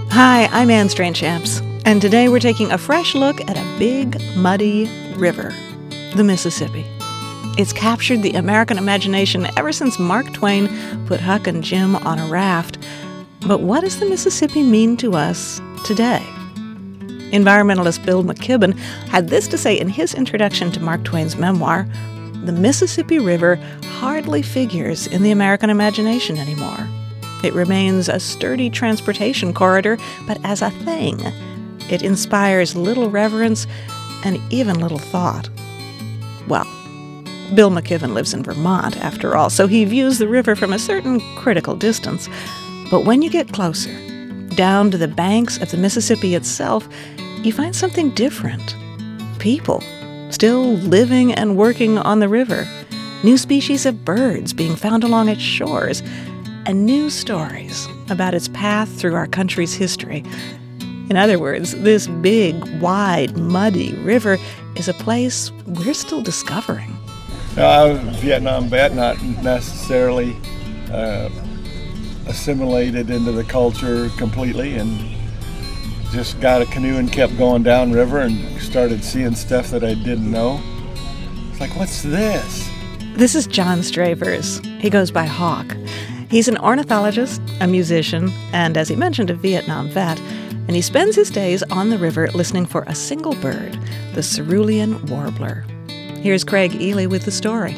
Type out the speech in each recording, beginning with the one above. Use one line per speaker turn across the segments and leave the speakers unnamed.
Hi, I'm Anne Strainchamps, and today we're taking a fresh look at a big, muddy river, the Mississippi. It's captured the American imagination ever since Mark Twain put Huck and Jim on a raft. But what does the Mississippi mean to us today? Environmentalist Bill McKibben had this to say in his introduction to Mark Twain's memoir: "The Mississippi River hardly figures in the American imagination anymore. It remains a sturdy transportation corridor, but as a thing, it inspires little reverence and even little thought." Well, Bill McKibben lives in Vermont, after all, so he views the river from a certain critical distance. But when you get closer, down to the banks of the Mississippi itself, you find something different. People still living and working on the river, new species of birds being found along its shores, and new stories about its path through our country's history. In other words, this big, wide, muddy river is a place we're still discovering.
I was a Vietnam vet, not necessarily assimilated into the culture completely, and just got a canoe and kept going downriver and started seeing stuff that I didn't know. It's like, what's this?
This is John Stravers. He goes by Hawk. He's an ornithologist, a musician, and as he mentioned, a Vietnam vet, and he spends his days on the river listening for a single bird, the cerulean warbler. Here's Craig Ely with the story.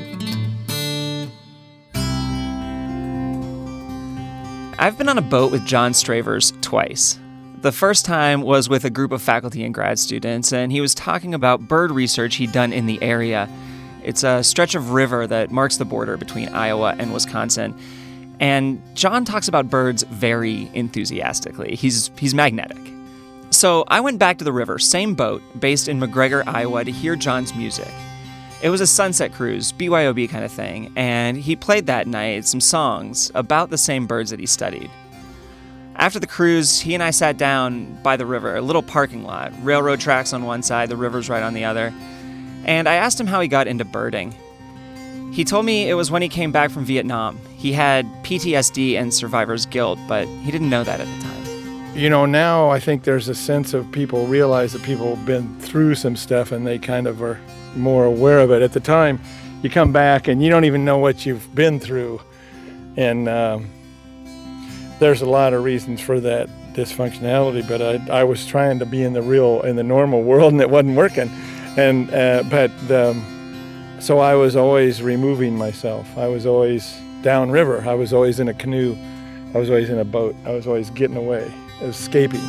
I've been on a boat with John Stravers twice. The first time was with a group of faculty and grad students, and he was talking about bird research he'd done in the area. It's a stretch of river that marks the border between Iowa and Wisconsin. And John talks about birds very enthusiastically. He's magnetic. So I went back to the river, same boat, based in McGregor, Iowa, to hear John's music. It was a sunset cruise, BYOB kind of thing, and he played that night some songs about the same birds that he studied. After the cruise, he and I sat down by the river, a little parking lot, railroad tracks on one side, the river's right on the other, and I asked him how he got into birding. He told me it was when he came back from Vietnam. He had PTSD and survivor's guilt, but he didn't know that at the time.
You know, now I think there's a sense of people realize that people have been through some stuff and they kind of are more aware of it. At the time, you come back and you don't even know what you've been through. And there's a lot of reasons for that dysfunctionality, but I was trying to be in the normal world, and it wasn't working. So I was always removing myself. I was always downriver. I was always in a canoe. I was always in a boat. I was always getting away, escaping.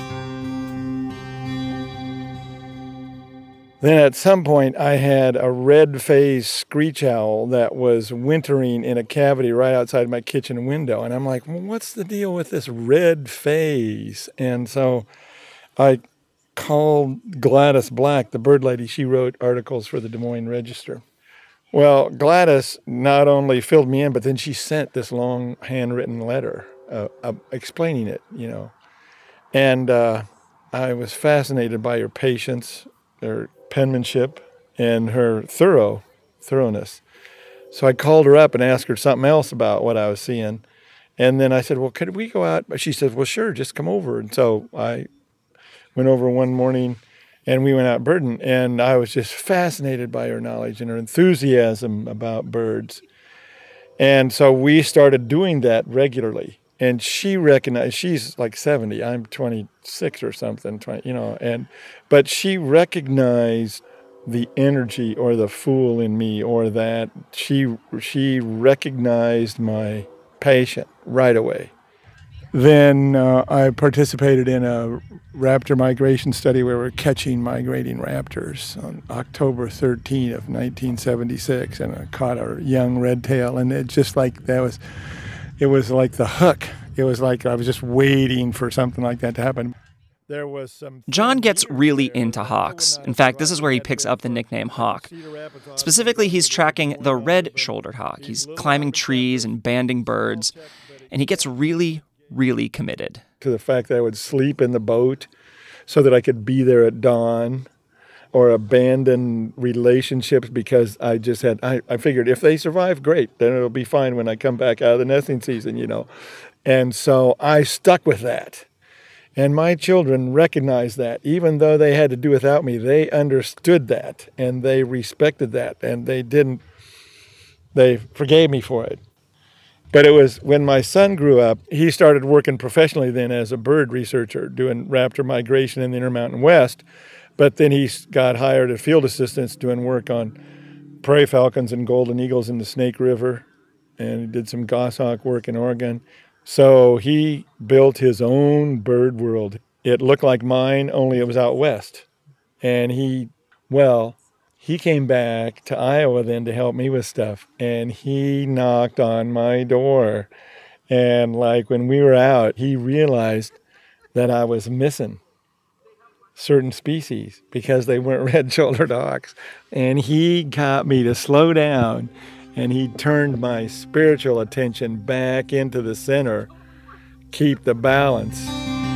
Then at some point, I had a red-faced screech owl that was wintering in a cavity right outside my kitchen window. And I'm like, well, what's the deal with this red face? And so I called Gladys Black, the bird lady. She wrote articles for the Des Moines Register. Well, Gladys not only filled me in, but then she sent this long handwritten letter explaining it, you know. And I was fascinated by her patience, her penmanship, and her thoroughness. So I called her up and asked her something else about what I was seeing. And then I said, well, could we go out? She said, well, sure, just come over. And so I went over one morning and we went out birding, and I was just fascinated by her knowledge and her enthusiasm about birds. And so we started doing that regularly. And she recognized, she's like 70, I'm 26 or something, 20, you know, but she recognized the energy or the fool in me, or that she recognized my passion right away. Then I participated in a raptor migration study where we're catching migrating raptors on October 13 of 1976, and I caught a young redtail, and it just like it was like the hook. It was like I was just waiting for something like that to happen.
John gets really into hawks. In fact, this is where he picks up the nickname Hawk. Specifically, he's tracking the red-shouldered hawk. He's climbing trees and banding birds, and he gets really committed.
To the fact that I would sleep in the boat so that I could be there at dawn, or abandon relationships because I figured if they survive, great, then it'll be fine when I come back out of the nesting season, you know. And so I stuck with that. And my children recognized that. Even though they had to do without me, they understood that, and they respected that, and they forgave me for it. But it was when my son grew up, he started working professionally then as a bird researcher, doing raptor migration in the Intermountain West. But then he got hired as field assistants doing work on prairie falcons and golden eagles in the Snake River, and he did some goshawk work in Oregon. So he built his own bird world. It looked like mine, only it was out west. And he came back to Iowa then to help me with stuff. And he knocked on my door. And like when we were out, he realized that I was missing certain species because they weren't red-shouldered hawks. And he got me to slow down. And he turned my spiritual attention back into the center, keep the balance.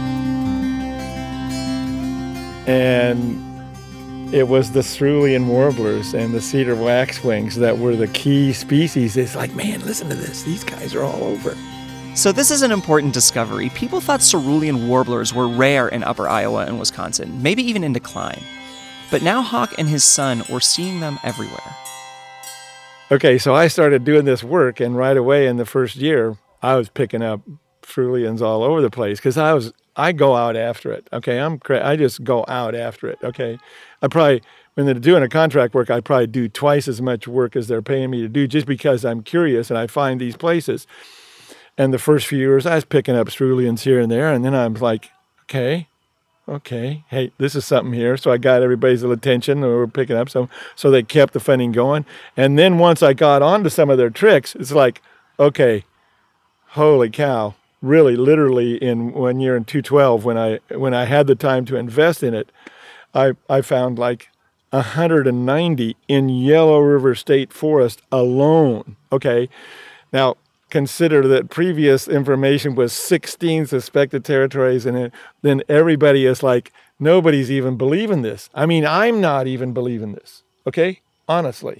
And it was the cerulean warblers and the cedar waxwings that were the key species. It's like, man, listen to this. These guys are all over.
So this is an important discovery. People thought cerulean warblers were rare in upper Iowa and Wisconsin, maybe even in decline. But now Hawk and his son were seeing them everywhere.
Okay, so I started doing this work, and right away in the first year, I was picking up ceruleans all over the place because I go out after it. Okay, I just go out after it. Okay, when they're doing a contract work, I probably do twice as much work as they're paying me to do, just because I'm curious and I find these places. And the first few years, I was picking up ceruleans here and there, and then I'm like, okay, hey, this is something here. So I got everybody's attention, and we were picking up some. So they kept the funding going. And then once I got onto some of their tricks, it's like, okay, holy cow. Really, literally in 1 year in 2012, when I had the time to invest in it, I found like 190 in Yellow River State Forest alone. Okay, now consider that previous information was 16 suspected territories, and then everybody is like, nobody's even believing this. I mean, I'm not even believing this, okay? Honestly.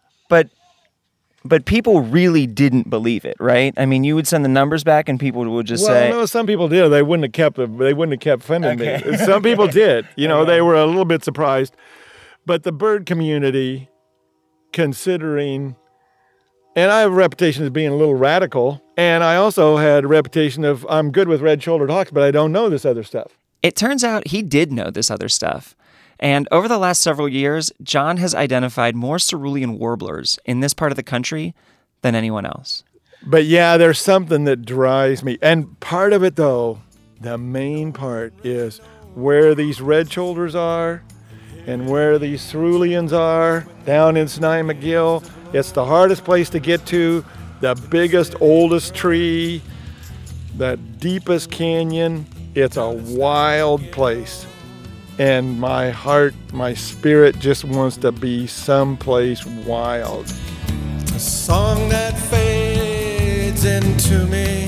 But people really didn't believe it, right? I mean, you would send the numbers back and people would just say...
Well, no, some people did. They wouldn't have kept funding me. Some people did. They were a little bit surprised. But the bird community, considering... And I have a reputation as being a little radical. And I also had a reputation of, I'm good with red-shouldered hawks, but I don't know this other stuff.
It turns out he did know this other stuff. And over the last several years, John has identified more cerulean warblers in this part of the country than anyone else.
But yeah, there's something that drives me. And part of it, though, the main part is where these red shoulders are and where these ceruleans are down in Sinai McGill. It's the hardest place to get to, the biggest, oldest tree, the deepest canyon. It's a wild place. And my heart, my spirit just wants to be someplace wild.
A song that fades into me.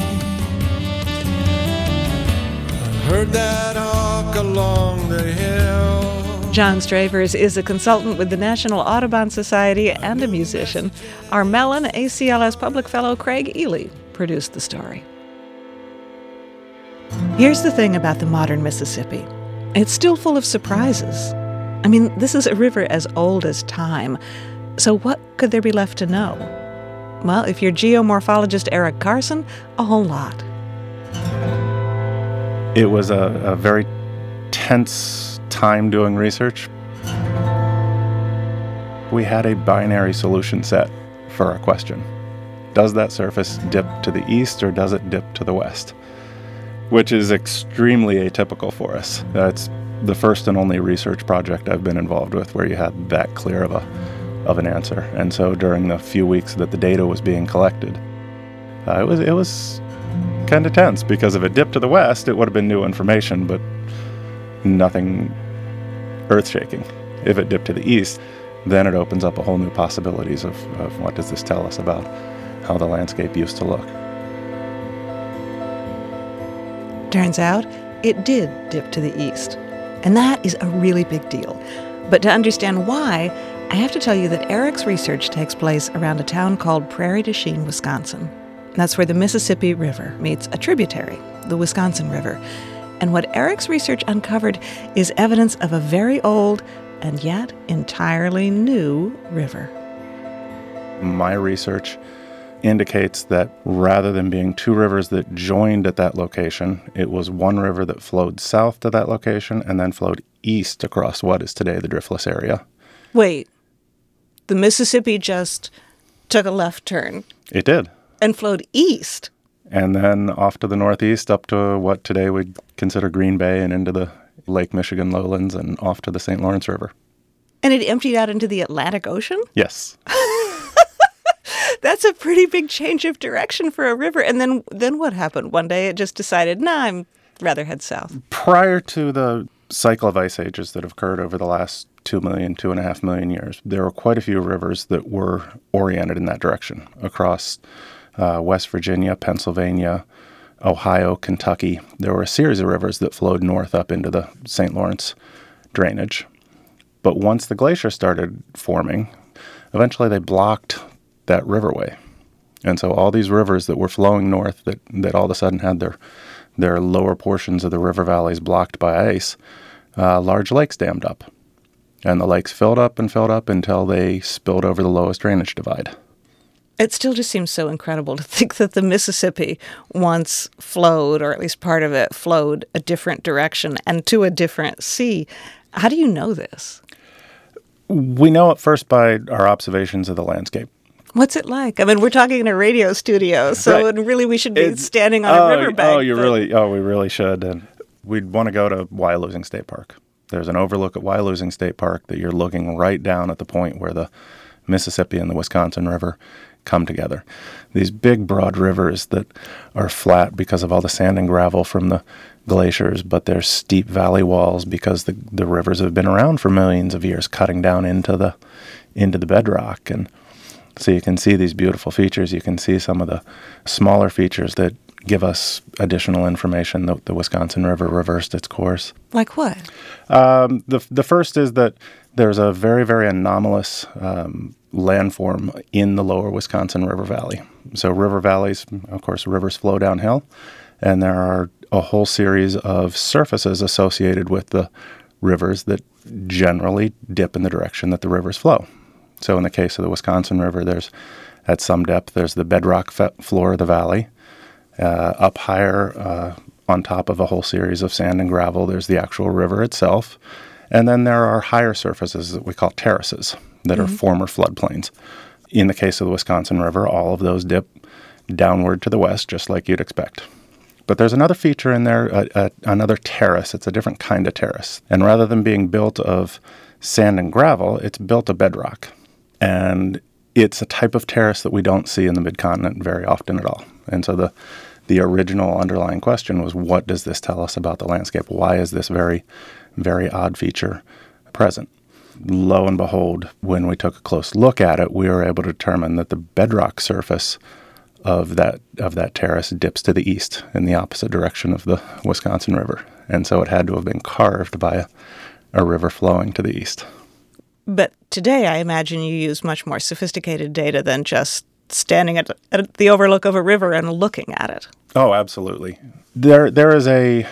I heard that hawk along the hill.
John Stravers is a consultant with the National Audubon Society and a musician. Our Mellon ACLS Public Fellow Craig Ely produced the story. Here's the thing about the modern Mississippi. It's still full of surprises. I mean, this is a river as old as time. So what could there be left to know? Well, if you're geomorphologist Eric Carson, a whole lot.
It was a very tense time doing research. We had a binary solution set for our question. Does that surface dip to the east or does it dip to the west? Which is extremely atypical for us. It's the first and only research project I've been involved with where you had that clear of an answer. And so during the few weeks that the data was being collected, it was kind of tense, because if it dipped to the west, it would have been new information, but nothing earth-shaking. If it dipped to the east, then it opens up a whole new possibilities of what does this tell us about how the landscape used to look.
Turns out, it did dip to the east. And that is a really big deal. But to understand why, I have to tell you that Eric's research takes place around a town called Prairie du Chien, Wisconsin. That's where the Mississippi River meets a tributary, the Wisconsin River. And what Eric's research uncovered is evidence of a very old and yet entirely new river.
My research indicates that rather than being two rivers that joined at that location, it was one river that flowed south to that location and then flowed east across what is today the Driftless area.
Wait, the Mississippi just took a left turn.
It did.
And flowed east.
And then off to the northeast up to what today we'd consider Green Bay and into the Lake Michigan lowlands and off to the St. Lawrence River.
And it emptied out into the Atlantic Ocean?
Yes.
That's a pretty big change of direction for a river. And then what happened? One day it just decided, I'd rather head south.
Prior to the cycle of ice ages that have occurred over the last 2.5 million years, there were quite a few rivers that were oriented in that direction across West Virginia, Pennsylvania, Ohio, Kentucky. There were a series of rivers that flowed north up into the St. Lawrence drainage. But once the glacier started forming, eventually they blocked that riverway. And so all these rivers that were flowing north that all of a sudden had their lower portions of the river valleys blocked by ice, large lakes dammed up. And the lakes filled up until they spilled over the lowest drainage divide.
It still just seems so incredible to think that the Mississippi once flowed, or at least part of it flowed, a different direction and to a different sea. How do you know this?
We know it first by our observations of the landscape.
What's it like? I mean, we're talking in a radio studio, so
Right.
really we should be standing on a riverbank.
We really should. And we'd want to go to Wyalusing State Park. There's an overlook at Wyalusing State Park that you're looking right down at the point where the Mississippi and the Wisconsin River come together. These big, broad rivers that are flat because of all the sand and gravel from the glaciers, but there's steep valley walls because the rivers have been around for millions of years, cutting down into the bedrock. And so you can see these beautiful features. You can see some of the smaller features that give us additional information that the Wisconsin River reversed its course.
Like what?
The first is that there's a very, very anomalous landform in the lower Wisconsin River Valley. So river valleys, of course, rivers flow downhill, and there are a whole series of surfaces associated with the rivers that generally dip in the direction that the rivers flow. So in the case of the Wisconsin River, at some depth, there's the bedrock floor of the valley. Up higher, on top of a whole series of sand and gravel, there's the actual river itself. And then there are higher surfaces that we call terraces that are former floodplains. In the case of the Wisconsin River, all of those dip downward to the west, just like you'd expect. But there's another feature in there, another terrace. It's a different kind of terrace. And rather than being built of sand and gravel, it's built of bedrock. And it's a type of terrace that we don't see in the mid-continent very often at all. And so the original underlying question was, what does this tell us about the landscape? Why is this very, very odd feature present? Lo and behold, when we took a close look at it, we were able to determine that the bedrock surface of that terrace dips to the east in the opposite direction of the Wisconsin River. And so it had to have been carved by a river flowing to the east.
But today, I imagine you use much more sophisticated data than just standing at the overlook of a river and looking at it.
Oh, absolutely. There is a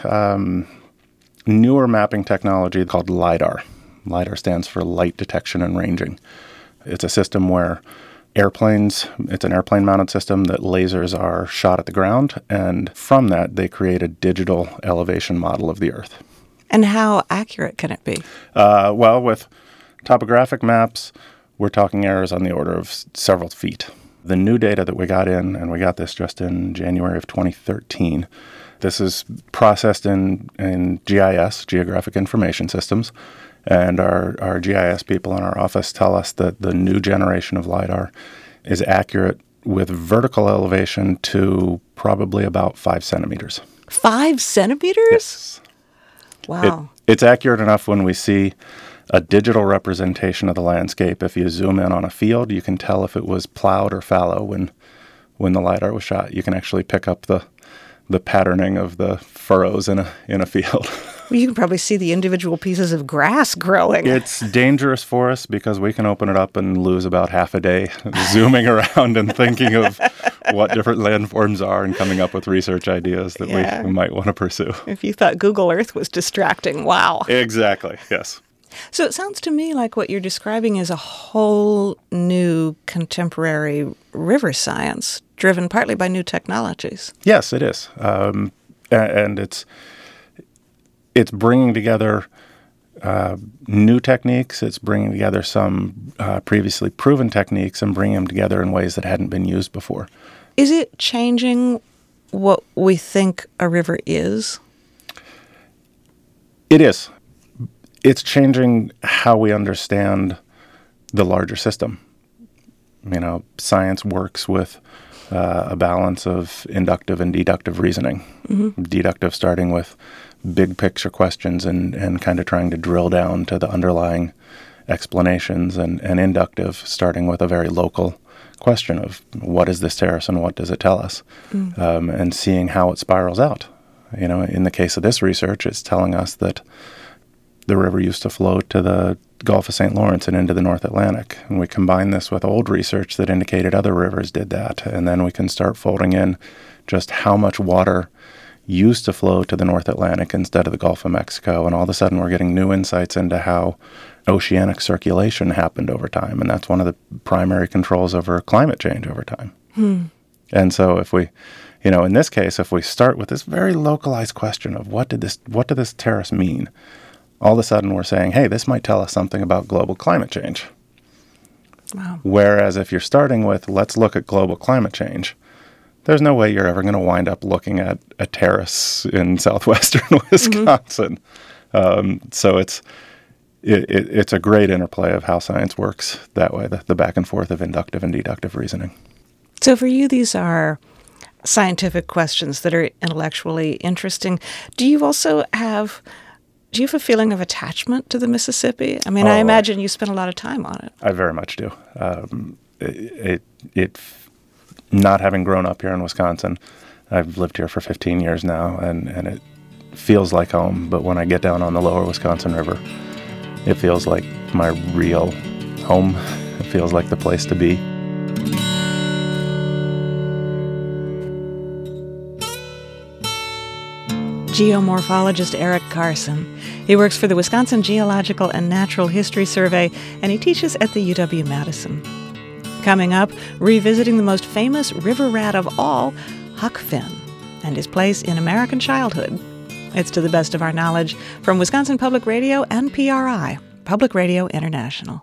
newer mapping technology called LIDAR. LIDAR stands for Light Detection and Ranging. It's a system where it's an airplane-mounted system that lasers are shot at the ground, and from that, they create a digital elevation model of the Earth.
And how accurate can it be?
Well, with topographic maps, we're talking errors on the order of several feet. The new data that we got in, and we got this just in January of 2013, this is processed in GIS, Geographic Information Systems, and our GIS people in our office tell us that the new generation of LIDAR is accurate with vertical elevation to probably about 5 centimeters.
5 centimeters?
Yes.
Wow.
It's accurate enough when we see a digital representation of the landscape. If you zoom in on a field, you can tell if it was plowed or fallow when the LIDAR was shot. You can actually pick up the the patterning of the furrows in a field.
Well, you can probably see the individual pieces of grass growing.
It's dangerous for us because we can open it up and lose about half a day zooming around and thinking of what different landforms are and coming up with research ideas that we might want to pursue.
If you thought Google Earth was distracting, wow.
Exactly, yes.
So it sounds to me like what you're describing is a whole new contemporary river science, driven partly by new technologies.
Yes, it is. And it's bringing together new techniques. It's bringing together some previously proven techniques and bringing them together in ways that hadn't been used before.
Is it changing what we think a river is?
It is. It's changing how we understand the larger system. You know, science works with a balance of inductive and deductive reasoning. Mm-hmm. Deductive starting with big picture questions and kind of trying to drill down to the underlying explanations, and inductive starting with a very local question of what is this terrace and what does it tell us, and seeing how it spirals out. You know, in the case of this research, it's telling us that the river used to flow to the Gulf of St. Lawrence and into the North Atlantic. And we combine this with old research that indicated other rivers did that. And then we can start folding in just how much water used to flow to the North Atlantic instead of the Gulf of Mexico. And all of a sudden we're getting new insights into how oceanic circulation happened over time. And that's one of the primary controls over climate change over time. And so if we, you know, in this case, if we start with this very localized question of what did this terrace mean? All of a sudden we're saying, hey, this might tell us something about global climate change.
Wow.
Whereas if you're starting with, let's look at global climate change, there's no way you're ever going to wind up looking at a terrace in southwestern Wisconsin. So it's a great interplay of how science works that way, the back and forth of inductive and deductive reasoning.
So for you, these are scientific questions that are intellectually interesting. Do you have a feeling of attachment to the Mississippi? I mean, I imagine you spent a lot of time on it.
I very much do. Not having grown up here in Wisconsin, I've lived here for 15 years now, and it feels like home. But when I get down on the lower Wisconsin River, it feels like my real home. It feels like the place to be.
Geomorphologist Eric Carson. He works for the Wisconsin Geological and Natural History Survey, and he teaches at the UW-Madison. Coming up, revisiting the most famous river rat of all, Huck Finn, and his place in American childhood. It's To the Best of Our Knowledge from Wisconsin Public Radio and PRI, Public Radio International.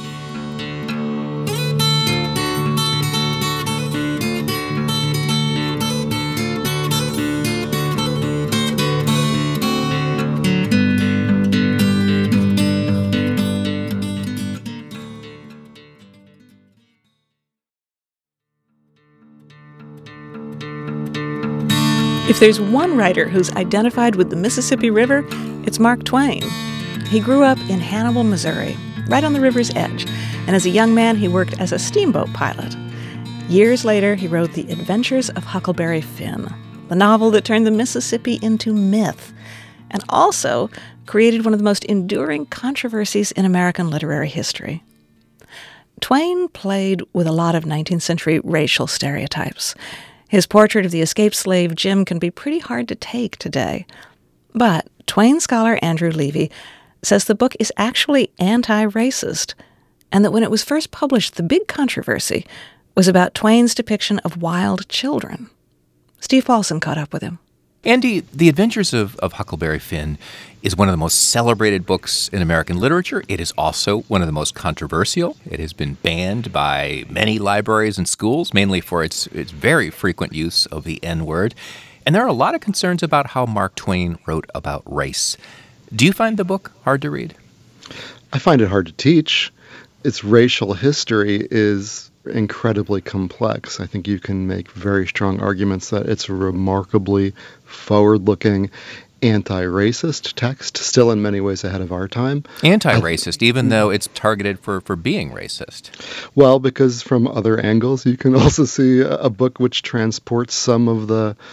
If there's one writer who's identified with the Mississippi River, it's Mark Twain. He grew up in Hannibal, Missouri, right on the river's edge, and as a young man, he worked as a steamboat pilot. Years later, he wrote The Adventures of Huckleberry Finn, the novel that turned the Mississippi into myth, and also created one of the most enduring controversies in American literary history. Twain played with a lot of 19th century racial stereotypes. His portrait of the escaped slave Jim can be pretty hard to take today. But Twain scholar Andrew Levy says the book is actually anti-racist, and that when it was first published, the big controversy was about Twain's depiction of wild children. Steve Paulson caught up with him.
Andy, The Adventures of Huckleberry Finn is one of the most celebrated books in American literature. It is also one of the most controversial. It has been banned by many libraries and schools, mainly for its very frequent use of the N-word. And there are a lot of concerns about how Mark Twain wrote about race. Do you find the book hard to read?
I find it hard to teach. Its racial history is incredibly complex. I think you can make very strong arguments that it's a remarkably forward-looking anti-racist text, still in many ways ahead of our time.
Anti-racist, even though it's targeted for being racist.
Well, because from other angles, you can also see a book which transports some of the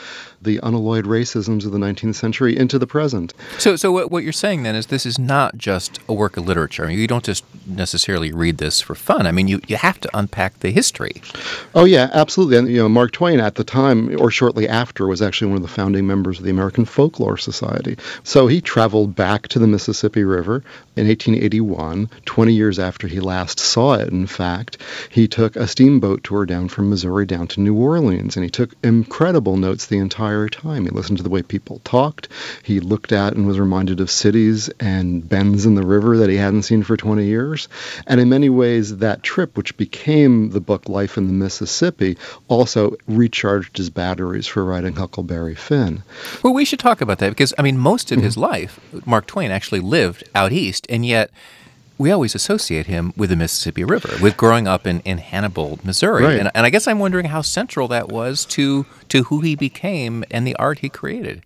the unalloyed racisms of the 19th century into the present.
So what you're saying then is this is not just a work of literature. I mean, you don't just necessarily read this for fun. I mean, you have to unpack the history.
Oh, yeah, absolutely. And, Mark Twain at the time, or shortly after, was actually one of the founding members of the American Folklore Society. So he traveled back to the Mississippi River in 1881, 20 years after he last saw it, in fact. He took a steamboat tour down from Missouri down to New Orleans, and he took incredible notes the entire time. He listened to the way people talked. He looked at and was reminded of cities and bends in the river that he hadn't seen for 20 years. And in many ways, that trip, which became the book Life in the Mississippi, also recharged his batteries for writing Huckleberry Finn.
Well, we should talk about that because, I mean, most of his life, Mark Twain actually lived out east, and yet we always associate him with the Mississippi River, with growing up in Hannibal, Missouri.
Right.
And I guess I'm wondering how central that was to who he became and the art he created.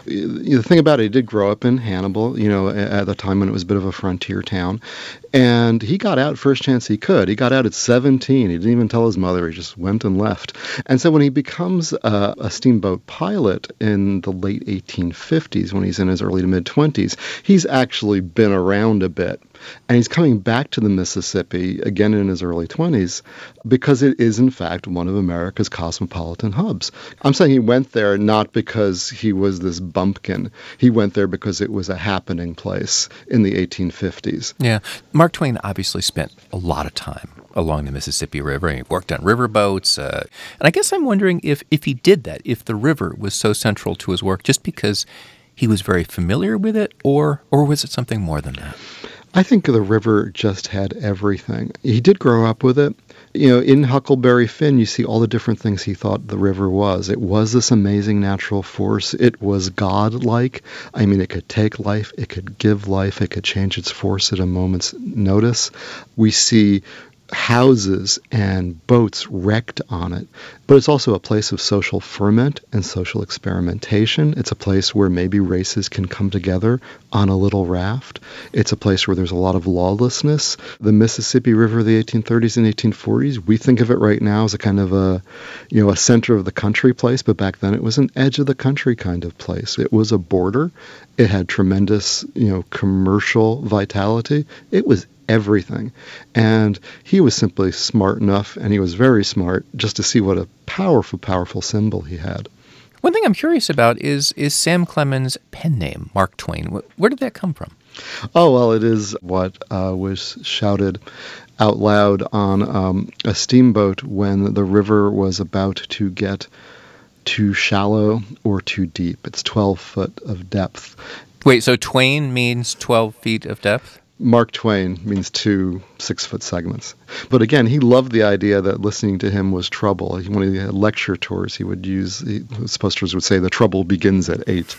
The thing about it, he did grow up in Hannibal, at the time when it was a bit of a frontier town. And he got out first chance he could. He got out at 17. He didn't even tell his mother. He just went and left. And so when he becomes a steamboat pilot in the late 1850s, when he's in his early to mid-20s, he's actually been around a bit. And he's coming back to the Mississippi, again in his early 20s, because it is, in fact, one of America's cosmopolitan hubs. I'm saying he went there not because he was this bumpkin. He went there because it was a happening place in the 1850s.
Yeah. Mark Twain obviously spent a lot of time along the Mississippi River. He worked on riverboats. And I guess I'm wondering if he did that, if the river was so central to his work just because he was very familiar with it, or was it something more than that?
I think the river just had everything. He did grow up with it. In Huckleberry Finn, you see all the different things he thought the river was. It was this amazing natural force. It was godlike. I mean, it could take life. It could give life. It could change its force at a moment's notice. We see houses and boats wrecked on it. But it's also a place of social ferment and social experimentation. It's a place where maybe races can come together on a little raft. It's a place where there's a lot of lawlessness. The Mississippi River of the 1830s and 1840s, we think of it right now as a kind of a center of the country place, but back then it was an edge of the country kind of place. It was a border. It had tremendous, commercial vitality. It was everything. And he was simply smart enough, and he was very smart, just to see what a powerful, powerful symbol he had.
One thing I'm curious about is Sam Clemens' pen name, Mark Twain. Where did that come from?
Oh, well, it is what was shouted out loud on a steamboat when the river was about to get too shallow or too deep. It's 12 foot of depth.
Wait, so Twain means 12 feet of depth?
Mark Twain means 2 6-foot segments. But again, he loved the idea that listening to him was trouble. When he had lecture tours, his posters would say, "The trouble begins at 8."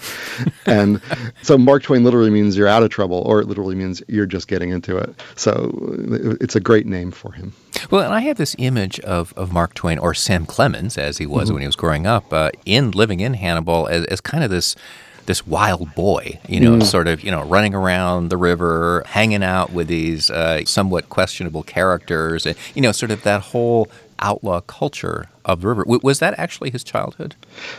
And so Mark Twain literally means you're out of trouble, or it literally means you're just getting into it. So it's a great name for him.
Well, and I have this image of Mark Twain, or Sam Clemens, as he was when he was growing up, living in Hannibal as kind of this wild boy, sort of, running around the river, hanging out with these somewhat questionable characters, and, sort of that whole outlaw culture of the river. Was that actually his childhood?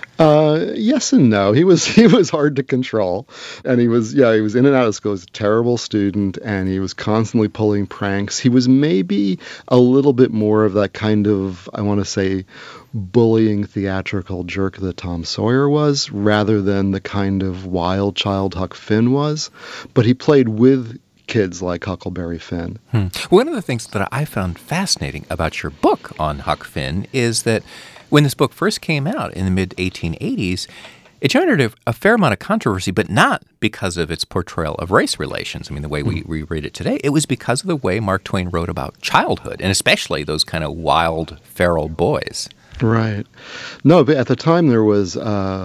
Yes and no. He was hard to control, and he was in and out of school. He was a terrible student, and he was constantly pulling pranks. He was maybe a little bit more of that kind of, I want to say, bullying theatrical jerk that Tom Sawyer was, rather than the kind of wild child Huck Finn was. But he played with kids like Huckleberry Finn.
One of the things that I found fascinating about your book on Huck Finn is that when this book first came out in the mid-1880s, it generated a fair amount of controversy, but not because of its portrayal of race relations. I mean, the way we read it today, it was because of the way Mark Twain wrote about childhood, and especially those kind of wild, feral boys.
Right. No, but at the time there was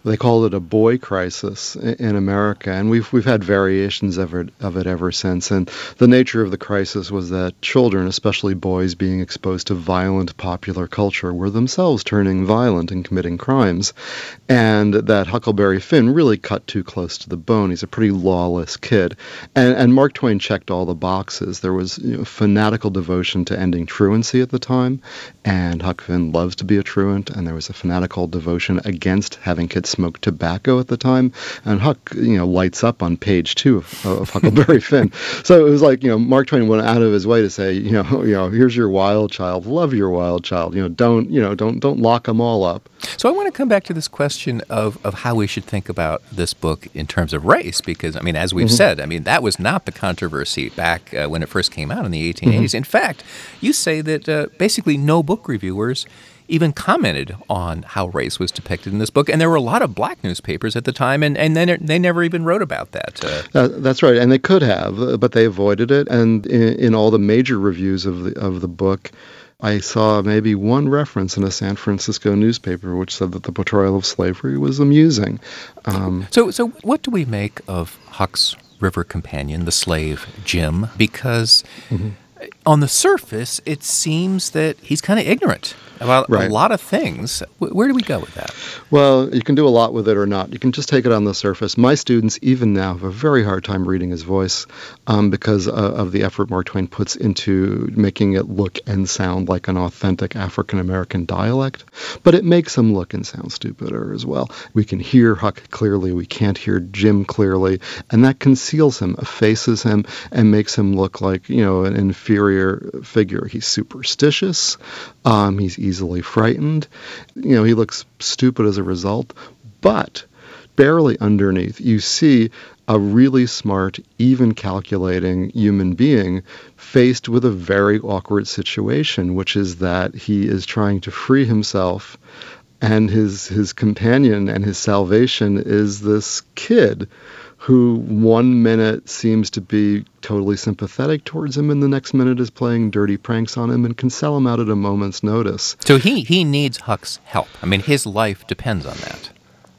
They called it a boy crisis in America, and we've had variations of it ever since. And the nature of the crisis was that children, especially boys, being exposed to violent popular culture, were themselves turning violent and committing crimes, and that Huckleberry Finn really cut too close to the bone. He's a pretty lawless kid, and Mark Twain checked all the boxes. There was fanatical devotion to ending truancy at the time, and Huck Finn loves to be a truant, and there was a fanatical devotion against having kids smoke tobacco at the time, and Huck, lights up on page 2 of Huckleberry Finn. So it was like, Mark Twain went out of his way to say, here's your wild child, love your wild child, don't lock them all up.
So I want to come back to this question of how we should think about this book in terms of race, because, as we've said, that was not the controversy back when it first came out in the 1880s. In fact, you say that basically no book reviewers even commented on how race was depicted in this book, and there were a lot of black newspapers at the time, and then they never even wrote about that.
That's right, and they could have, but they avoided it. And in all the major reviews of the book, I saw maybe one reference in a San Francisco newspaper which said that the portrayal of slavery was amusing.
So what do we make of Huck's river companion, the slave Jim? Because on the surface, it seems that he's kind of ignorant about a lot of things. Where do we go with that?
Well, you can do a lot with it or not. You can just take it on the surface. My students, even now, have a very hard time reading his voice because of the effort Mark Twain puts into making it look and sound like an authentic African-American dialect. But it makes him look and sound stupider as well. We can hear Huck clearly. We can't hear Jim clearly. And that conceals him, effaces him, and makes him look like, an inferior figure. He's superstitious. He's easily frightened. He looks stupid as a result. But barely underneath, you see a really smart, even calculating human being faced with a very awkward situation, which is that he is trying to free himself, and his companion and his salvation is this kid who 1 minute seems to be totally sympathetic towards him and the next minute is playing dirty pranks on him and can sell him out at a moment's notice.
So he needs Huck's help. His life depends on that.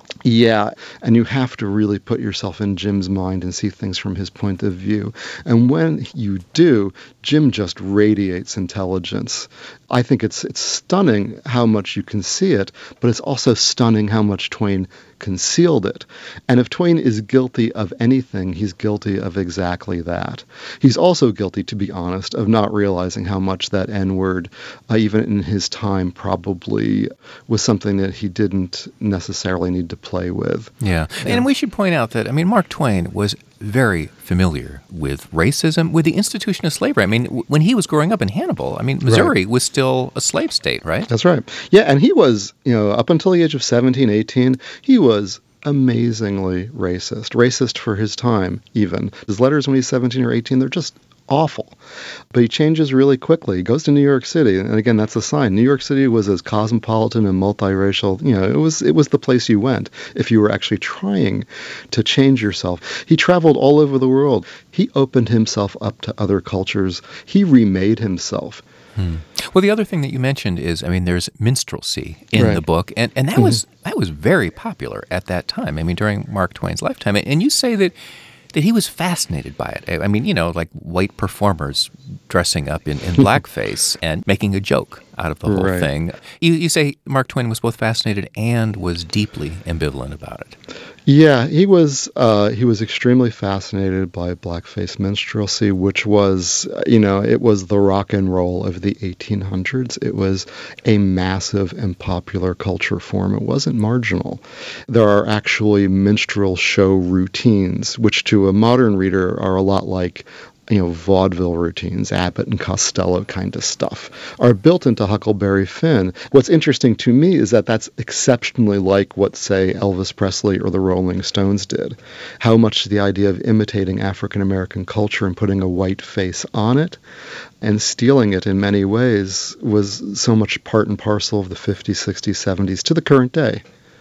Yeah, and you have to really put yourself in Jim's mind and see things from his point of view. And when you do, Jim just radiates intelligence. I think it's stunning how much you can see it, but it's also stunning how much Twain concealed it. And if Twain is guilty of anything, he's guilty of exactly that. He's also guilty, to be honest, of not realizing how much that N-word, even in his time, probably was something that he didn't necessarily need to play with.
Yeah. And we should point out that, Mark Twain was very familiar with racism, with the institution of slavery. When he was growing up in Hannibal, Missouri was still a slave state, right?
That's right. Yeah, and he was, up until the age of 17, 18, he was amazingly racist for his time, even. His letters when he's 17 or 18, they're just awful. But he changes really quickly. He goes to New York City, and again, that's a sign. New York City was as cosmopolitan and multiracial. It was the place you went if you were actually trying to change yourself. He traveled all over the world. He opened himself up to other cultures. He remade himself.
Well, the other thing that you mentioned is, there's minstrelsy in the book, and that was very popular at that time. During Mark Twain's lifetime, and you say that he was fascinated by it. Like white performers dressing up in blackface and making a joke out of the whole thing. You say Mark Twain was both fascinated and was deeply ambivalent about it.
Yeah, he was extremely fascinated by blackface minstrelsy, which was, it was the rock and roll of the 1800s. It was a massive and popular culture form. It wasn't marginal. There are actually minstrel show routines, which to a modern reader are a lot like vaudeville routines, Abbott and Costello kind of stuff, are built into Huckleberry Finn. What's interesting to me is that that's exceptionally like what, say, Elvis Presley or the Rolling Stones did. How much the idea of imitating African-American culture and putting a white face on it and stealing it in many ways was so much part and parcel of the 50s, 60s, 70s to the current day.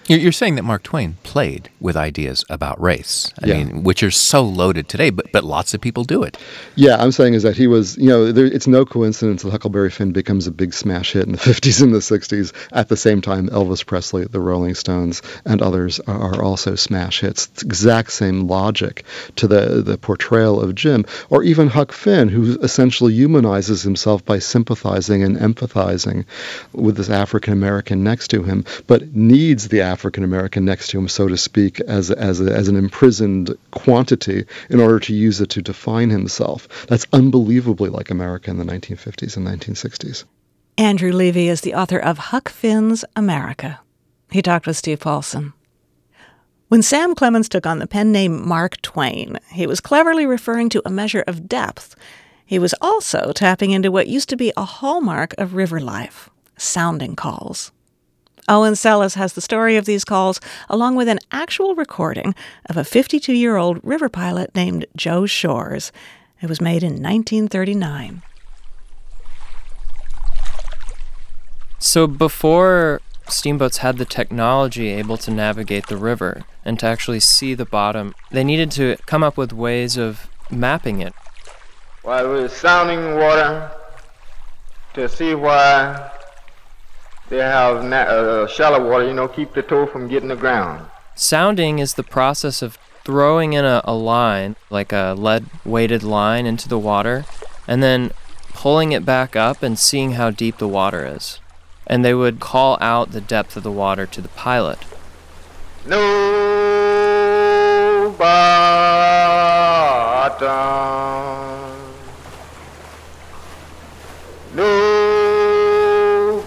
You're saying that Mark Twain played with ideas about race, I mean, which are so loaded today, but lots of people do it.
Yeah, I'm saying is that he was, it's no coincidence that Huckleberry Finn becomes a big smash hit in the 50s and the 60s. At the same time, Elvis Presley, the Rolling Stones, and others are also smash hits. It's the exact same logic to the portrayal of Jim, or even Huck Finn, who essentially humanizes himself by sympathizing and empathizing with this African American next to him, but needs the African American next to him, so to speak, as an imprisoned quantity in order to use it to define himself. That's unbelievably like America in the 1950s and 1960s.
Andrew Levy is the author of Huck Finn's America. He talked with Steve Paulson. When Sam Clemens took on the pen name Mark Twain, he was cleverly referring to a measure of depth. He was also tapping into what used to be a hallmark of river life, sounding calls. Owen Sellis has the story of these calls, along with an actual recording of a 52-year-old river pilot named Joe Shores. It was made in 1939.
So before steamboats had the technology able to navigate the river and to actually see the bottom, they needed to come up with ways of mapping it.
While we were sounding water to see why they have shallow water, keep the tow from getting the ground.
Sounding is the process of throwing in a line, like a lead-weighted line, into the water, and then pulling it back up and seeing how deep the water is. And they would call out the depth of the water to the pilot.
No bottom. No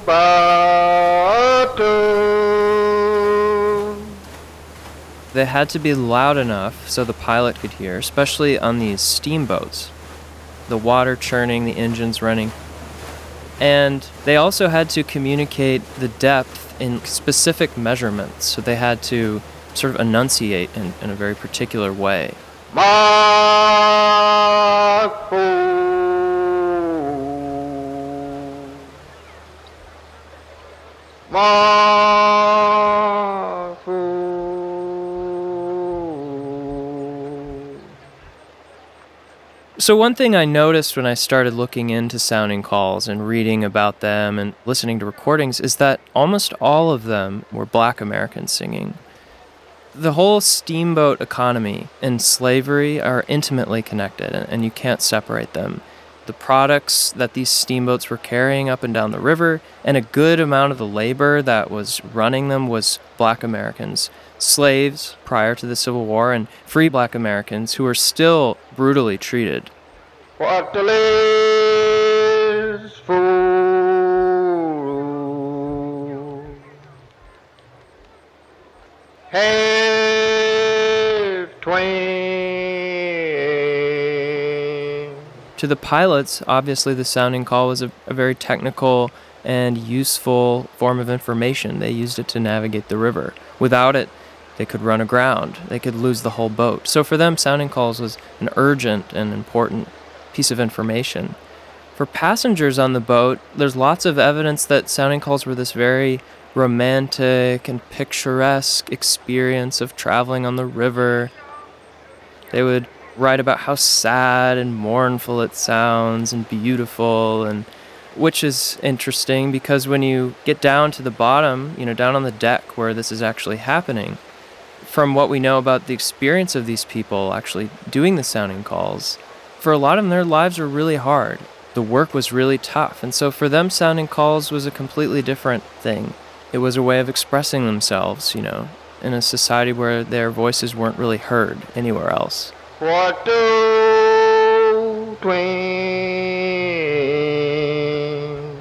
bottom.
They had to be loud enough so the pilot could hear, especially on these steamboats. The water churning, the engines running. And they also had to communicate the depth in specific measurements, so they had to sort of enunciate in a very particular way.
Mark 4. Mark 4.
So one thing I noticed when I started looking into sounding calls and reading about them and listening to recordings is that almost all of them were Black Americans singing. The whole steamboat economy and slavery are intimately connected, and you can't separate them. The products that these steamboats were carrying up and down the river, and a good amount of the labor that was running them was Black Americans. Slaves prior to the Civil War and free Black Americans who were still brutally treated.
What the lace for? Hey, Twain.
To the pilots, obviously the sounding call was a very technical and useful form of information. They used it to navigate the river. Without it, they could run aground. They could lose the whole boat. So for them, sounding calls was an urgent and important piece of information. For passengers on the boat, there's lots of evidence that sounding calls were this very romantic and picturesque experience of traveling on the river. They would write about how sad and mournful it sounds and beautiful, and which is interesting because when you get down to the bottom, down on the deck where this is actually happening, from what we know about the experience of these people actually doing the sounding calls, for a lot of them, their lives were really hard. The work was really tough. And so for them, sounding calls was a completely different thing. It was a way of expressing themselves, in a society where their voices weren't really heard anywhere else.
What do Twain?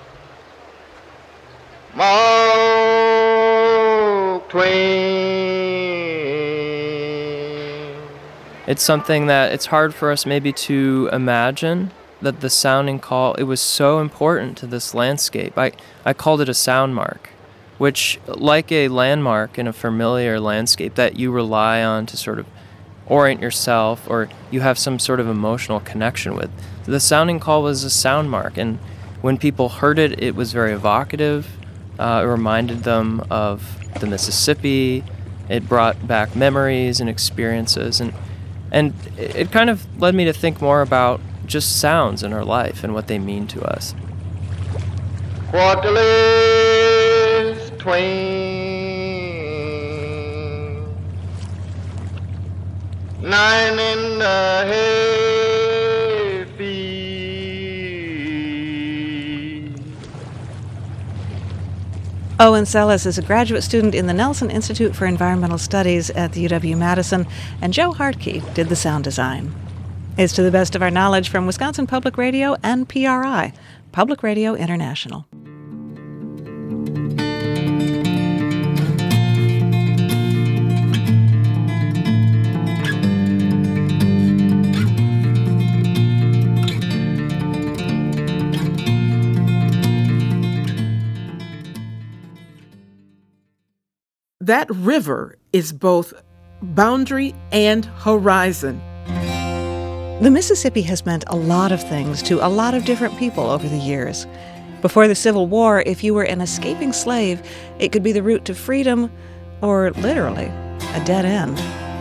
Mark Twain.
It's something that it's hard for us maybe to imagine that the sounding call, it was so important to this landscape. I called it a sound mark, which, like a landmark in a familiar landscape that you rely on to sort of orient yourself or you have some sort of emotional connection with. The sounding call was a sound mark, and when people heard it, it was very evocative. It reminded them of the Mississippi. It brought back memories and experiences, and it kind of led me to think more about just sounds in our life and what they mean to us.
Quarterlies twain, 9 in the hayfield.
Owen Sellis is a graduate student in the Nelson Institute for Environmental Studies at the UW-Madison, and Joe Hartke did the sound design. It's to the best of our knowledge from Wisconsin Public Radio and PRI, Public Radio International.
That river is both boundary and horizon.
The Mississippi has meant a lot of things to a lot of different people over the years. Before the Civil War, if you were an escaping slave, it could be the route to freedom, or literally, a dead end.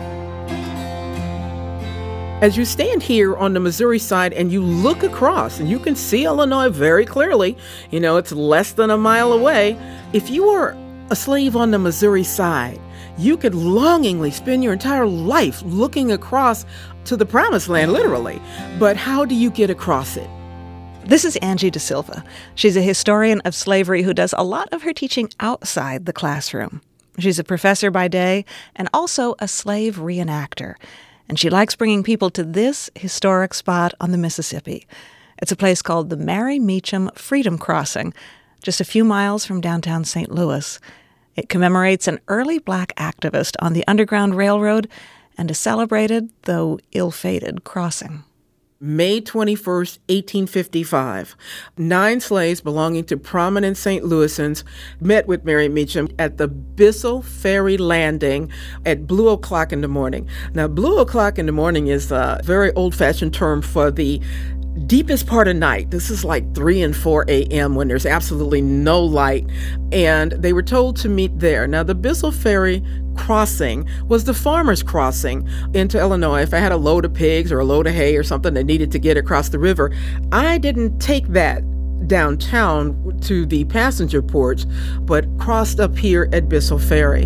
As you stand here on the Missouri side and you look across, and you can see Illinois very clearly, it's less than a mile away. If you are a slave on the Missouri side, you could longingly spend your entire life looking across to the promised land, literally. But how do you get across it?
This is Angie DeSilva. She's a historian of slavery who does a lot of her teaching outside the classroom. She's a professor by day and also a slave reenactor. And she likes bringing people to this historic spot on the Mississippi. It's a place called the Mary Meacham Freedom Crossing, just a few miles from downtown St. Louis. It commemorates an early black activist on the Underground Railroad and a celebrated, though ill-fated, crossing.
May 21st, 1855, 9 slaves belonging to prominent St. Louisans met with Mary Meacham at the Bissell Ferry Landing at Blue O'Clock in the morning. Now, Blue O'Clock in the morning is a very old-fashioned term for the deepest part of night. This is like 3 and 4 a.m. when there's absolutely no light. And they were told to meet there. Now, the Bissell Ferry crossing was the farmer's crossing into Illinois. If I had a load of pigs or a load of hay or something that needed to get across the river, I didn't take that downtown to the passenger ports, but crossed up here at Bissell Ferry.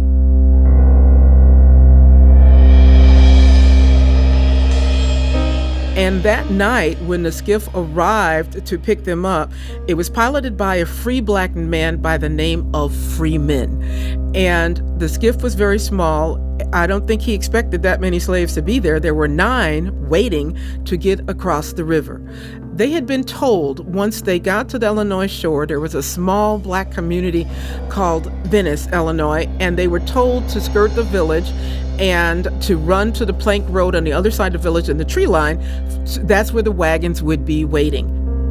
And that night, when the skiff arrived to pick them up, it was piloted by a free black man by the name of Freeman. And the skiff was very small. I don't think he expected that many slaves to be there. There were 9 waiting to get across the river. They had been told once they got to the Illinois shore, there was a small black community called Venice, Illinois, and they were told to skirt the village and to run to the plank road on the other side of the village in the tree line. That's where the wagons would be waiting.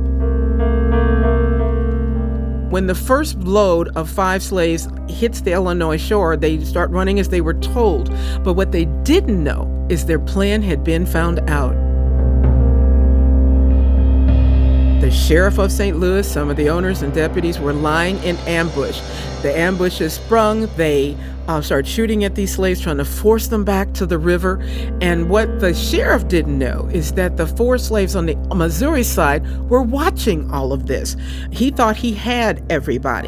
When the first load of 5 slaves hits the Illinois shore, they start running as they were told. But what they didn't know is their plan had been found out. The sheriff of St. Louis, some of the owners and deputies were lying in ambush. The ambush is sprung. They start shooting at these slaves, trying to force them back to the river. And what the sheriff didn't know is that the 4 slaves on the Missouri side were watching all of this. He thought he had everybody.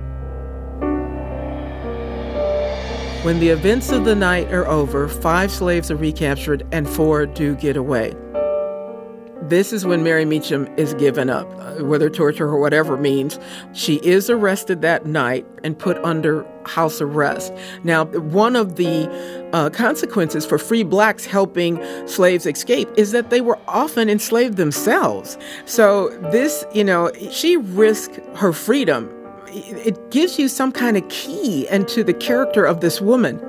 When the events of the night are over, 5 slaves are recaptured and 4 do get away. This is when Mary Meacham is given up, whether torture or whatever means. She is arrested that night and put under house arrest. Now, one of the consequences for free blacks helping slaves escape is that they were often enslaved themselves. So this, she risked her freedom. It gives you some kind of key into the character of this woman.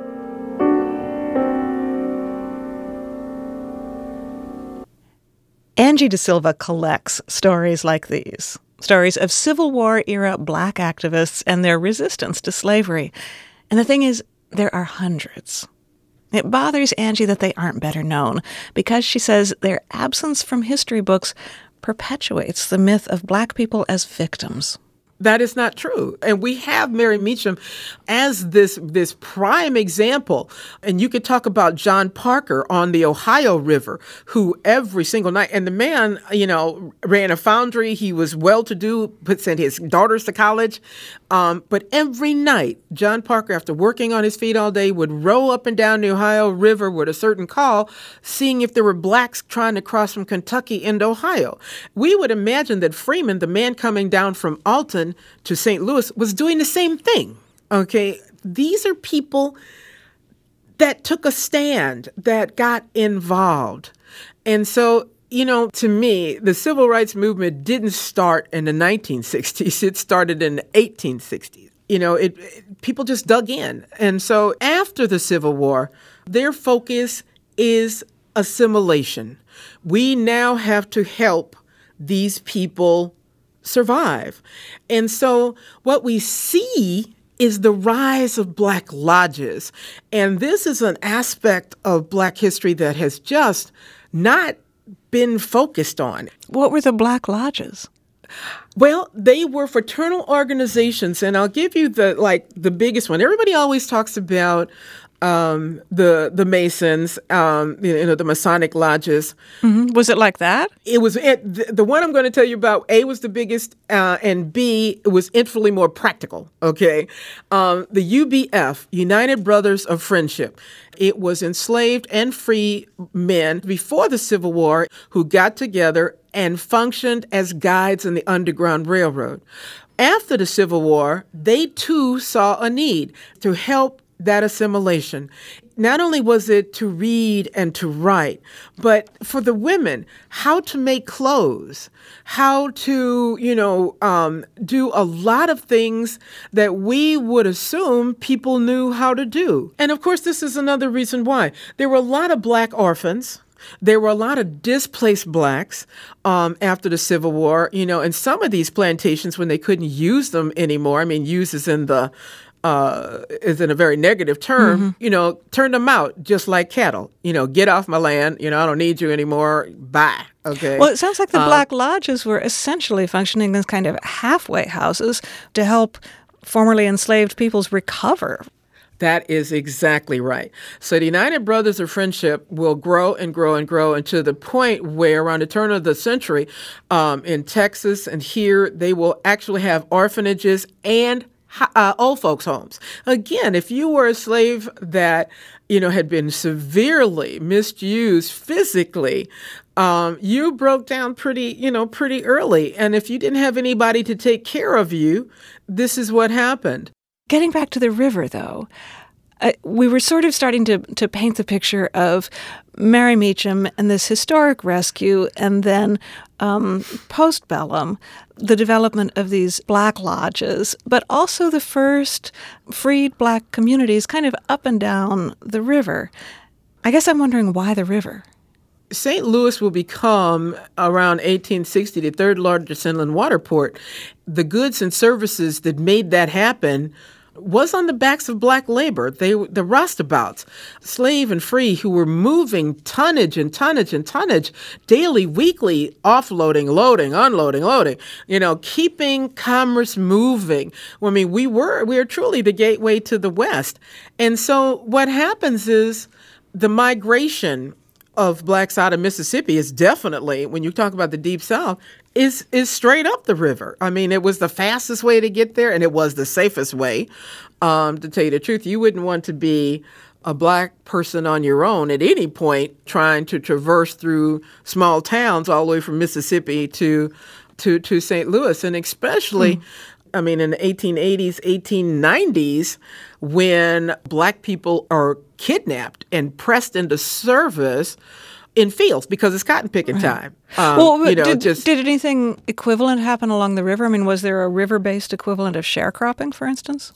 Angie DeSilva collects stories like these, stories of Civil War-era black activists and their resistance to slavery. And the thing is, there are hundreds. It bothers Angie that they aren't better known, because she says their absence from history books perpetuates the myth of black people as victims.
That is not true. And we have Mary Meacham as this prime example. And you could talk about John Parker on the Ohio River, who every single night, and the man, ran a foundry. He was well-to-do, sent his daughters to college. But every night, John Parker, after working on his feet all day, would row up and down the Ohio River with a certain call, seeing if there were blacks trying to cross from Kentucky into Ohio. We would imagine that Freeman, the man coming down from Alton to St. Louis, was doing the same thing. Okay, these are people that took a stand, that got involved. And so, to me, the civil rights movement didn't start in the 1960s. It started in the 1860s. People just dug in. And so after the Civil War, their focus is assimilation. We now have to help these people survive. And so what we see is the rise of Black lodges. And this is an aspect of Black history that has just not been focused on.
What were the Black lodges?
Well, they were fraternal organizations, and I'll give you the biggest one. Everybody always talks about the Masons, the Masonic lodges.
Mm-hmm. Was it like that?
It was the one I'm going to tell you about. A was the biggest, and B, it was infinitely more practical. Okay, the UBF, United Brothers of Friendship. It was enslaved and free men before the Civil War who got together and functioned as guides in the Underground Railroad. After the Civil War, they too saw a need to help that assimilation. Not only was it to read and to write, but for the women, how to make clothes, how to, do a lot of things that we would assume people knew how to do. And of course, this is another reason why. There were a lot of Black orphans. There were a lot of displaced Blacks after the Civil War, and some of these plantations, when they couldn't use them anymore, use is in a very negative term, turn them out just like cattle. Get off my land. I don't need you anymore. Bye. Okay.
Well, it sounds like the Black lodges were essentially functioning as kind of halfway houses to help formerly enslaved peoples recover.
That is exactly right. So the United Brothers of Friendship will grow and grow and grow, and to the point where around the turn of the century in Texas and here, they will actually have orphanages and old folks' homes. Again, if you were a slave that, had been severely misused physically, you broke down pretty early. And if you didn't have anybody to take care of you, this is what happened.
Getting back to the river, though, we were sort of starting to paint the picture of Mary Meacham and this historic rescue, and then postbellum, the development of these Black lodges, but also the first freed Black communities kind of up and down the river. I guess I'm wondering, why the river?
St. Louis will become, around 1860, the third largest inland water port. The goods and services that made that happen was on the backs of Black labor. The roustabouts, slave and free, who were moving tonnage and tonnage and tonnage, daily, weekly, offloading, loading, unloading, loading, keeping commerce moving. We are truly the gateway to the West. And so what happens is the migration of Blacks out of Mississippi is definitely, when you talk about the Deep South, is straight up the river. It was the fastest way to get there, and it was the safest way. To tell you the truth, you wouldn't want to be a Black person on your own at any point trying to traverse through small towns all the way from Mississippi to St. Louis, and especially in the 1880s, 1890s, when Black people are kidnapped and pressed into service in fields because it's cotton picking time.
Did anything equivalent happen along the river? Was there a river-based equivalent of sharecropping, for instance?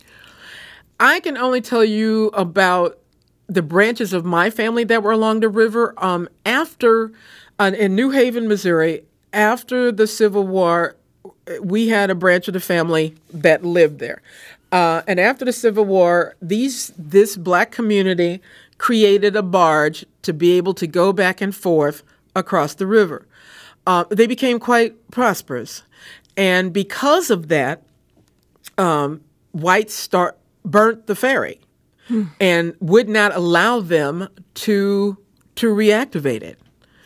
I can only tell you about the branches of my family that were along the river. In New Haven, Missouri, after the Civil War, we had a branch of the family that lived there. And after the Civil War, this Black community created a barge to be able to go back and forth across the river. They became quite prosperous. And because of that, whites burnt the ferry and would not allow them to reactivate it.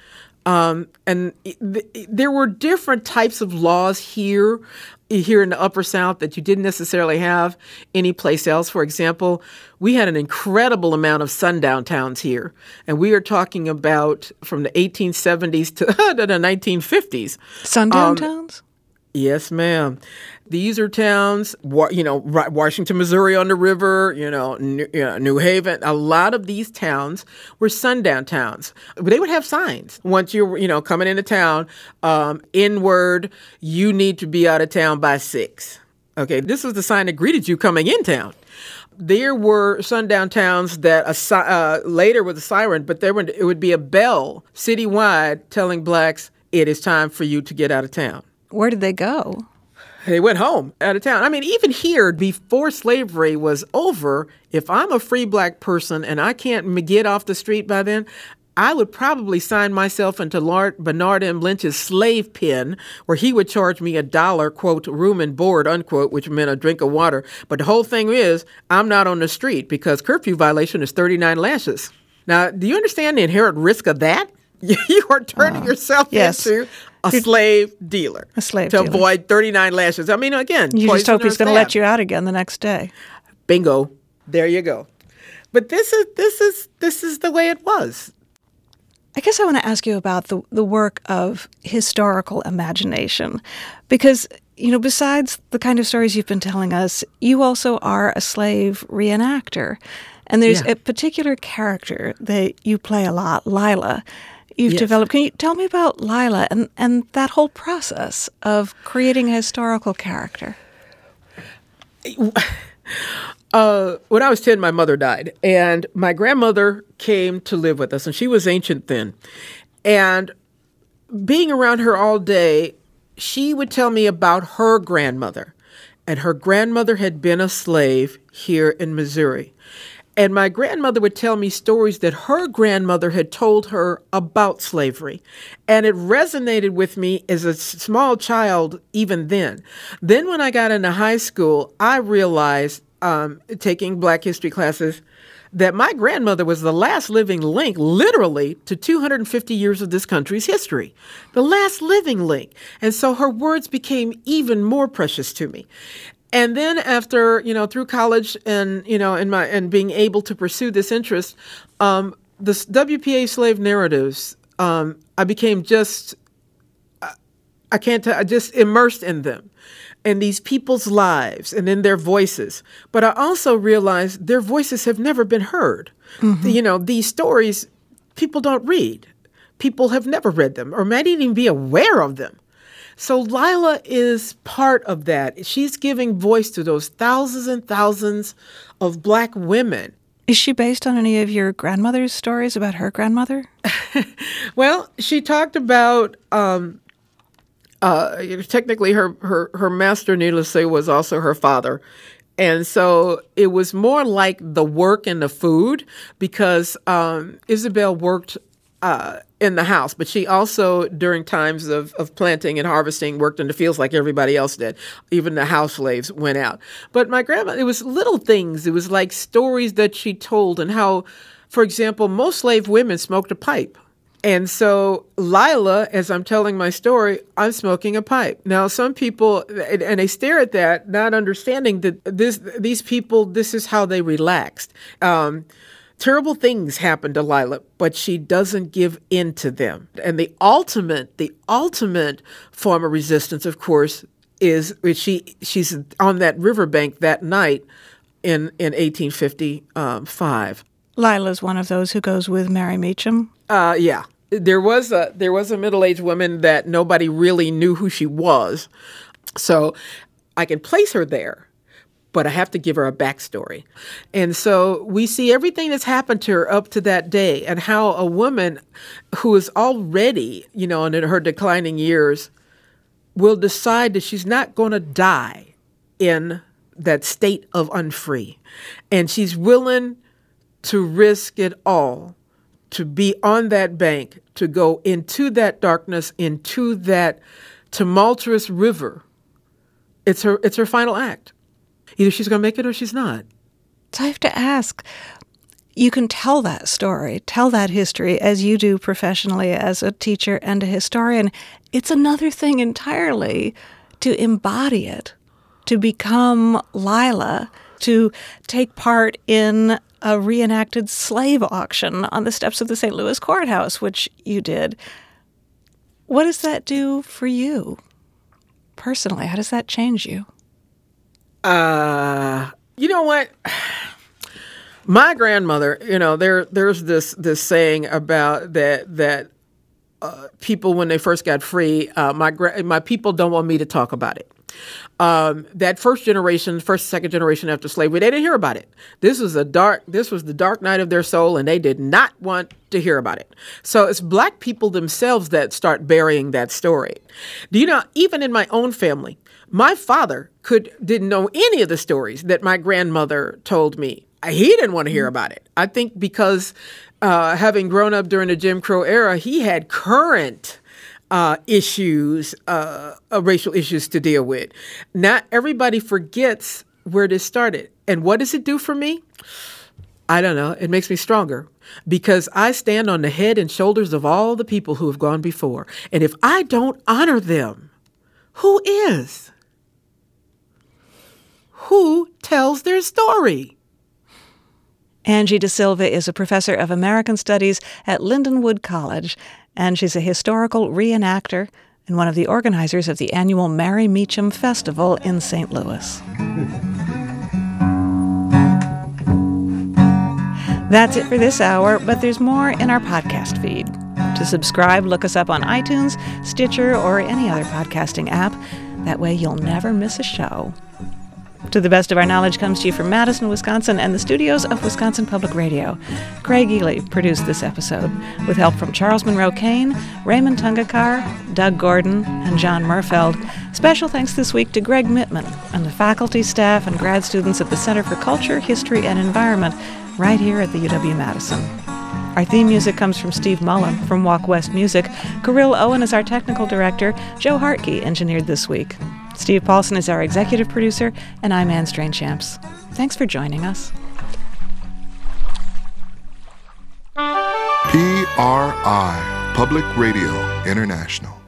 There were different types of laws here in the Upper South that you didn't necessarily have anyplace else. For example, we had an incredible amount of sundown towns here, and we are talking about from the 1870s to the 1950s.
Sundown towns?
Yes, ma'am. These are towns, Washington, Missouri on the river, New Haven. A lot of these towns were sundown towns. They would have signs. Once you're, coming into town, inward, you need to be out of town by 6. Okay, this was the sign that greeted you coming in town. There were sundown towns that later was a siren, but it would be a bell citywide telling blacks it is time for you to get out of town.
Where did they go?
They went home, out of town. I mean, even here, before slavery was over, if I'm a free black person and I can't get off the street by then, I would probably sign myself into Lord Bernard M. Lynch's slave pen, where he would charge me $1, quote, room and board, unquote, which meant a drink of water. But the whole thing is, I'm not on the street because curfew violation is 39 lashes. Now, do you understand the inherent risk of that? You are turning yourself into a slave dealer. To avoid 39 lashes. I mean, again,
you just hope he's going to let you out again the next day.
Bingo. There you go. But this is the way it was.
I guess I want to ask you about the work of historical imagination, because, besides the kind of stories you've been telling us, you also are a slave reenactor. And there's a particular character that you play a lot, Lila. You've developed. Can you tell me about Lila and that whole process of creating a historical character?
When I was 10, my mother died, and my grandmother came to live with us, and she was ancient then. And being around her all day, she would tell me about her grandmother, and her grandmother had been a slave here in Missouri. And my grandmother would tell me stories that her grandmother had told her about slavery. And it resonated with me as a small child even then. Then when I got into high school, I realized, taking Black history classes, that my grandmother was the last living link, literally, to 250 years of this country's history. The last living link. And so her words became even more precious to me. And then after, through college and, and being able to pursue this interest, the WPA slave narratives, I became just immersed in them and these people's lives and in their voices. But I also realized their voices have never been heard. Mm-hmm. These stories, people don't read. People have never read them or might even be aware of them. So Lila is part of that. She's giving voice to those thousands and thousands of Black women.
Is she based on any of your grandmother's stories about her grandmother?
Well, she talked about, technically her master, needless to say, was also her father. And so it was more like the work and the food because Isabel worked in the house, but she also, during times of planting and harvesting, worked in the fields like everybody else did. Even the house slaves went out. But my grandma, it was little things. It was like stories that she told and how, for example, most slave women smoked a pipe. And so Lila, as I'm telling my story, I'm smoking a pipe. Now, some people, and they stare at that, not understanding that these people, this is how they relaxed. Terrible things happen to Lila, but she doesn't give in to them. And the ultimate form of resistance, of course, is she's on that riverbank that night in 1855.
Lila's one of those who goes with Mary Meacham?
Yeah. There was a middle-aged woman that nobody really knew who she was. So I can place her there. But I have to give her a backstory. And so we see everything that's happened to her up to that day and how a woman who is already, in her declining years will decide that she's not going to die in that state of unfree. And she's willing to risk it all to be on that bank, to go into that darkness, into that tumultuous river. It's her final act. Either she's going to make it or she's not.
So I have to ask, you can tell that story, tell that history as you do professionally as a teacher and a historian. It's another thing entirely to embody it, to become Lila, to take part in a reenacted slave auction on the steps of the St. Louis courthouse, which you did. What does that do for you personally? How does that change you?
You know what? My grandmother, there's this saying about that people, when they first got free, my people don't want me to talk about it. That first, second generation after slavery, they didn't hear about it. This was the dark night of their soul, and they did not want to hear about it. So it's Black people themselves that start burying that story. Do you know, even in my own family, my father didn't know any of the stories that my grandmother told me. He didn't want to hear about it. I think because having grown up during the Jim Crow era, he had current issues, racial issues to deal with. Not everybody forgets where this started. And what does it do for me? I don't know. It makes me stronger because I stand on the head and shoulders of all the people who have gone before. And if I don't honor them, who is? Who tells their story?
Angie De Silva is a professor of American Studies at Lindenwood College, and she's a historical reenactor and one of the organizers of the annual Mary Meacham Festival in St. Louis. That's it for this hour, but there's more in our podcast feed. To subscribe, look us up on iTunes, Stitcher, or any other podcasting app. That way you'll never miss a show. To the Best of Our Knowledge comes to you from Madison, Wisconsin, and the studios of Wisconsin Public Radio. Craig Ely produced this episode, with help from Charles Monroe Kane, Raymond Tungakar, Doug Gordon, and John Murfeld. Special thanks this week to Greg Mittman and the faculty, staff, and grad students at the Center for Culture, History, and Environment right here at the UW-Madison. Our theme music comes from Steve Mullen from Walk West Music. Kirill Owen is our technical director. Joe Hartke engineered this week. Steve Paulson is our executive producer, and I'm Anne Strange-Champs. Thanks for joining us.
PRI, Public Radio International.